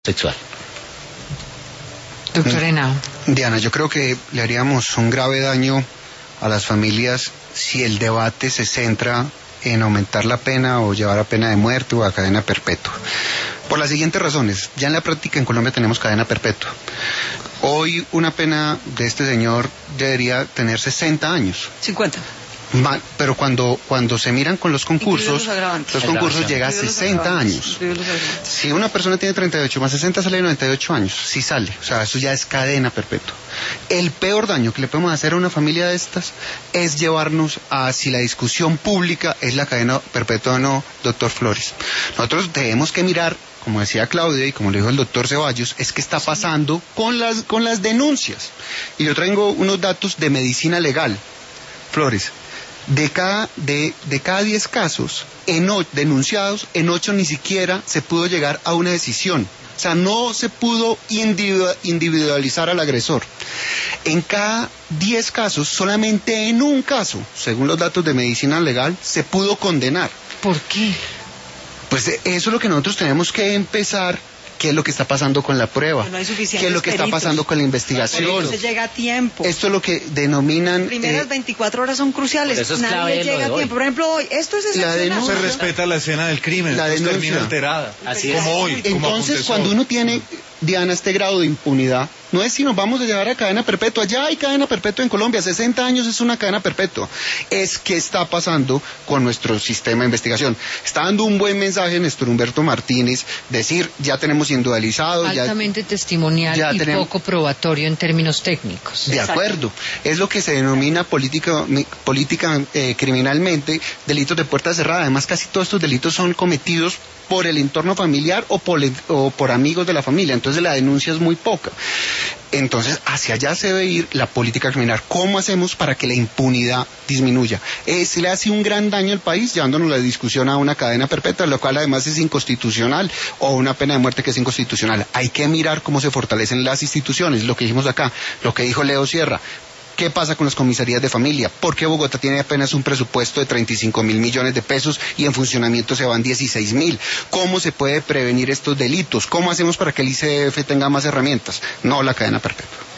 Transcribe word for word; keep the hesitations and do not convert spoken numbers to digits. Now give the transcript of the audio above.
sexual. Doctor Henao. Diana, yo creo que le haríamos un grave daño a las familias si el debate se centra en aumentar la pena o llevar a pena de muerte o a cadena perpetua. Por las siguientes razones. Ya en la práctica en Colombia tenemos cadena perpetua. Hoy una pena de este señor debería tener sesenta años. cincuenta. Pero cuando, cuando se miran con los concursos, los, los concursos llegan a sesenta años. Si una persona tiene treinta y ocho más sesenta sale de noventa y ocho años, sí sale. O sea, eso ya es cadena perpetua. El peor daño que le podemos hacer a una familia de estas es llevarnos a si la discusión pública es la cadena perpetua o no, doctor Flores. Nosotros tenemos que mirar, como decía Claudia y como le dijo el doctor Ceballos, es que está pasando con las, con las denuncias. Y yo traigo unos datos de medicina legal. Flores. De cada, de, de cada diez casos en o, denunciados, en ocho ni siquiera se pudo llegar a una decisión. O sea, no se pudo individualizar al agresor. En cada diez casos, solamente en un caso, según los datos de medicina legal, se pudo condenar. ¿Por qué? Pues eso es lo que nosotros tenemos que empezar. ¿Qué es lo que está pasando con la prueba? No hay ¿Qué es lo que está pasando con la investigación? No se llega a tiempo. Esto es lo que denominan... Las primeras eh, veinticuatro horas son cruciales. Eso es Nadie llega a tiempo. Por ejemplo, hoy, esto es excepcional. No se respeta la escena del crimen. La denuncia termina alterada. Así como es. hoy. Como Entonces, cuando uno tiene, Diana, este grado de impunidad, no es si nos vamos a llevar a cadena perpetua. Ya hay cadena perpetua en Colombia. sesenta años es una cadena perpetua. Es que está pasando con nuestro sistema de investigación. Está dando un buen mensaje Néstor Humberto Martínez, decir, ya tenemos individualizado. Altamente ya, testimonial ya y tenemos, poco probatorio en términos técnicos. De Exacto. acuerdo. Es lo que se denomina política, política eh, criminalmente, delitos de puerta cerrada. Además, casi todos estos delitos son cometidos por el entorno familiar o por, o por amigos de la familia. Entonces la denuncia es muy poca. Entonces, hacia allá se debe ir la política criminal. ¿Cómo hacemos para que la impunidad disminuya? Eh, se le hace un gran daño al país llevándonos la discusión a una cadena perpetua, lo cual además es inconstitucional, o una pena de muerte que es inconstitucional. Hay que mirar cómo se fortalecen las instituciones, lo que dijimos acá, lo que dijo Leo Sierra. ¿Qué pasa con las comisarías de familia? ¿Por qué Bogotá tiene apenas un presupuesto de treinta y cinco mil millones de pesos y en funcionamiento se van dieciséis mil? ¿Cómo se puede prevenir estos delitos? ¿Cómo hacemos para que el I C F tenga más herramientas? No la cadena perpetua.